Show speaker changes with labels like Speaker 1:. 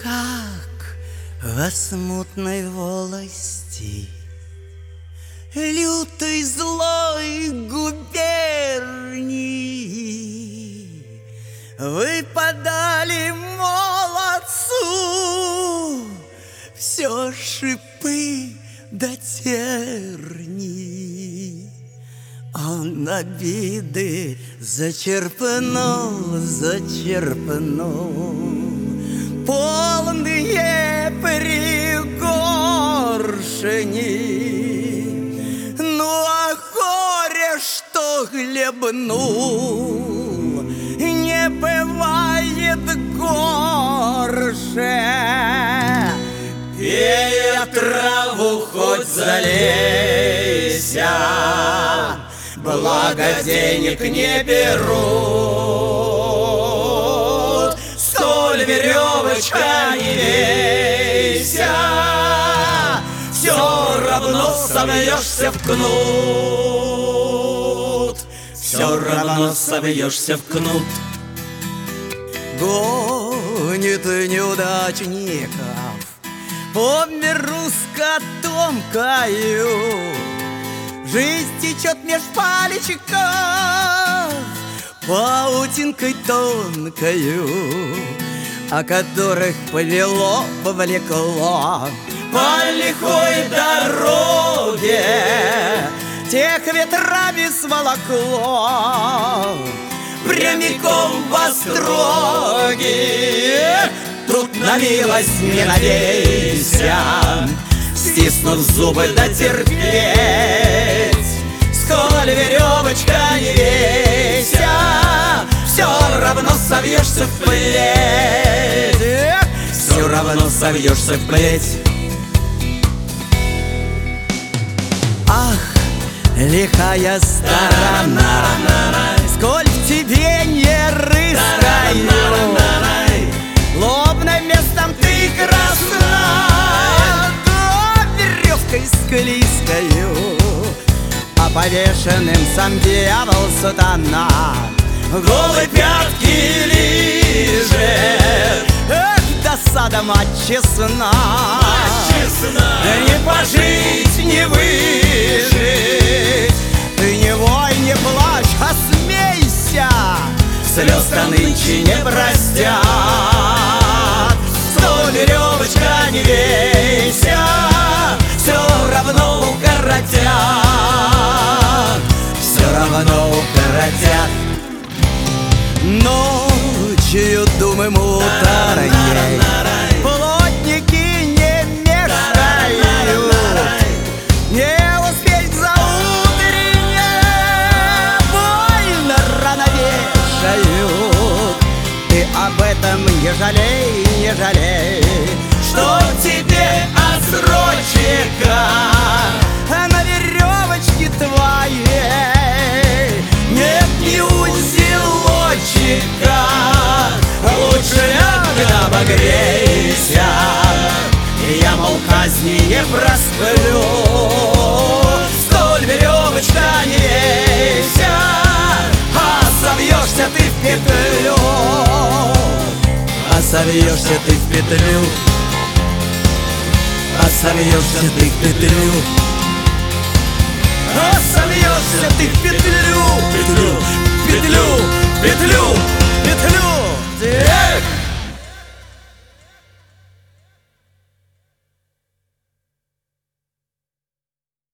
Speaker 1: как во смутной волости лютой злой губернии выпадали молодцу все шипы да терни. Он обиды зачерпнул полные пригоршни. Ну а горе, что хлебнул, не бывает горше. Пей траву, хоть залейся, благо денег не берут. Столь веревочка не вейся, все равно собьешься в кнут, все равно собьешься в кнут. Гонит неудачников по миру с котомкою, жизнь течет меж пальчиков паутинкой тонкою, о которых повело, повлекло по лихой дороге, тех ветрами сволокло прямиком в остроги. Тут на милость не надейся, стиснув зубы дотерпеть. Сколь веревочка не вейся, все равно совьешься в плеть, все равно совьешься в плеть. Ах, лихая сторона, сколь в тебе не рыскаю, лобным местом ты красна, да веревкой склизкою, а повешенным сам дьявол сатана голые пятки лижет. Эх, досада, мать честна, не пожить, не выжить. Ты не вой, не плачь, а смейся, слез-то нынче не простят. Столь веревочка не вейся, все равно укоротят, все равно укоротят. Ночью думы муторные плотники не мешают, не успеть за утреннее больно рано вешают. Ты об этом не жалей, не жалей, что тебе отсрочка на веревочке твоей нет ни узелочка. Лучше ляг да обогрейся, я, мол, казни не просплю. Столь веревочка не вейся, а совьешься ты в петлю, а совьешься ты в петлю, а совьешься ты в петлю, а совьешься ты в петлю, петлю, петлю, петлю.